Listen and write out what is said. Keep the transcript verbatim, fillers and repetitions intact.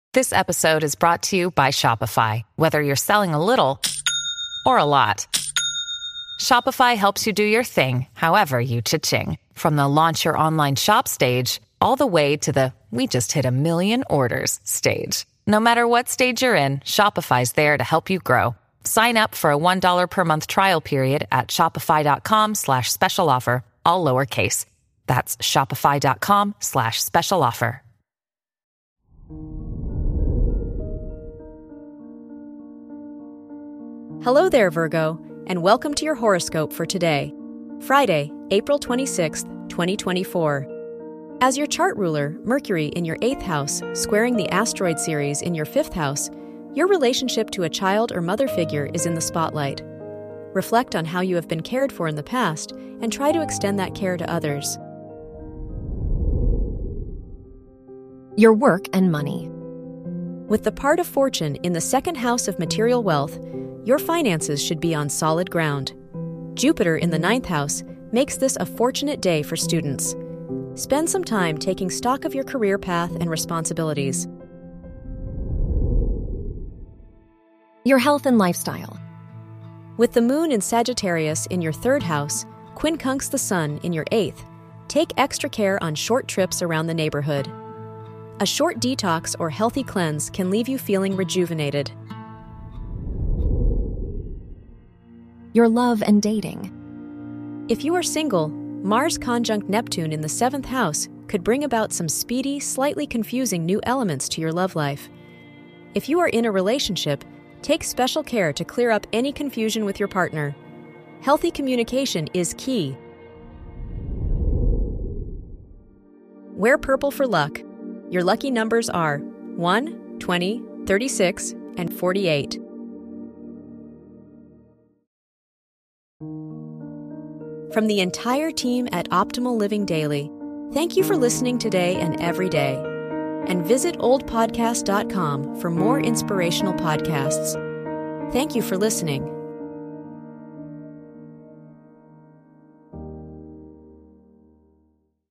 This episode is brought to you by Shopify. Whether you're selling a little or a lot, Shopify helps you do your thing, however you cha-ching. From the launch your online shop stage, all the way to the we just hit a million orders stage. No matter what stage you're in, Shopify's there to help you grow. Sign up for a one dollar per month trial period at shopify.com slash special offer, all lowercase. That's shopify.com slash special offer. Hello there, Virgo, and welcome to your horoscope for today, Friday, April twenty-sixth, twenty twenty-four. As your chart ruler, Mercury in your eighth house, squaring the asteroid Ceres in your fifth house, your relationship to a child or mother figure is in the spotlight. Reflect on how you have been cared for in the past and try to extend that care to others. Your work and money. With the part of fortune in the second house of material wealth, your finances should be on solid ground. Jupiter in the ninth house makes this a fortunate day for students. Spend some time taking stock of your career path and responsibilities. Your health and lifestyle. With the moon in Sagittarius in your third house, quincunx the sun in your eighth, take extra care on short trips around the neighborhood. A short detox or healthy cleanse can leave you feeling rejuvenated. Your love and dating. If you are single, Mars conjunct Neptune in the seventh house could bring about some speedy, slightly confusing new elements to your love life. If you are in a relationship, take special care to clear up any confusion with your partner. Healthy communication is key. Wear purple for luck. Your lucky numbers are one, twenty, thirty-six, and forty-eight. From the entire team at Optimal Living Daily, thank you for listening today and every day. And visit old podcast dot com for more inspirational podcasts. Thank you for listening.